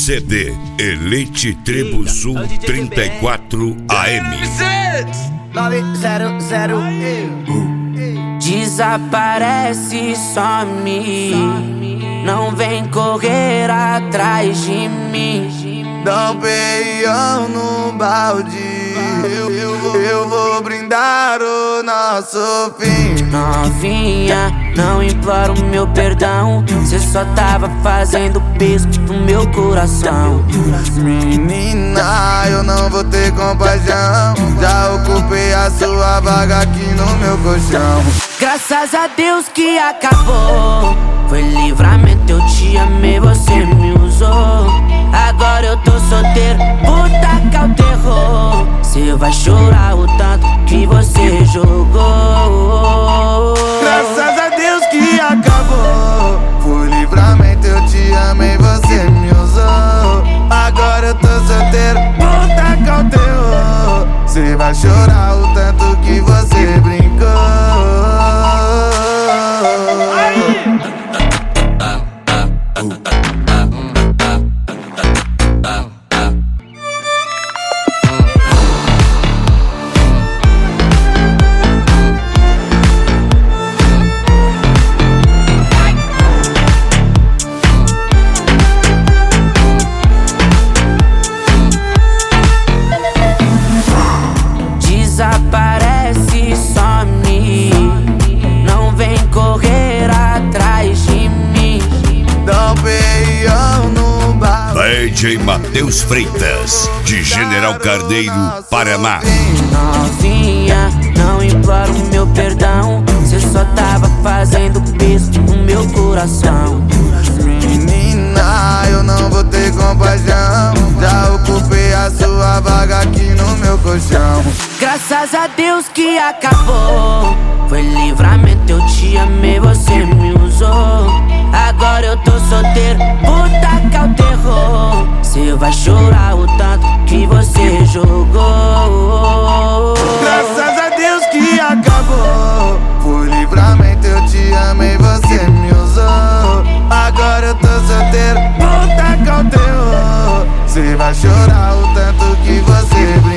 CD Elite Tribo Sul 34 AM. 900. Desaparece, some, não vem correr atrás de mim. Dá um peião no balde, eu vou brindar o nosso fim. Novinha, não imploro meu perdão, cê só tava fazendo peso no meu coração. Menina, eu não vou ter compaixão, já ocupei a sua vaga aqui no meu colchão. Graças a Deus que acabou, foi livramento, eu te amei, você me usou. Agora eu tô solteiro, vou tacar o terror. Cê vai chorar o tanto que você jogou. Graças a Deus que acabou, foi livramento, eu te amei, você me usou. Agora eu tô solteiro, vou tacar o terror. Cê vai chorar o tanto que você brincou. Desaparece, some, não vem correr atrás de mim. Dá um peião no bar. DJ Matheus Freitas, de General Carneiro, Paraná. Novinha, não imploro meu perdão, cê só tava fazendo peso no meu coração. Menina, eu não vou ter compaixão, já ocupei a sua vaga aqui no meu colchão. Graças a Deus que acabou, foi livramento, eu te amei, você me usou. Agora eu tô solteiro, vou tacar o terror. Cê vai chorar o tanto que você jogou. Graças a Deus que acabou, foi livramento, eu te amei, você me usou. Agora eu tô solteiro, vou tacar o terror. Cê vai chorar o tanto que você brincou.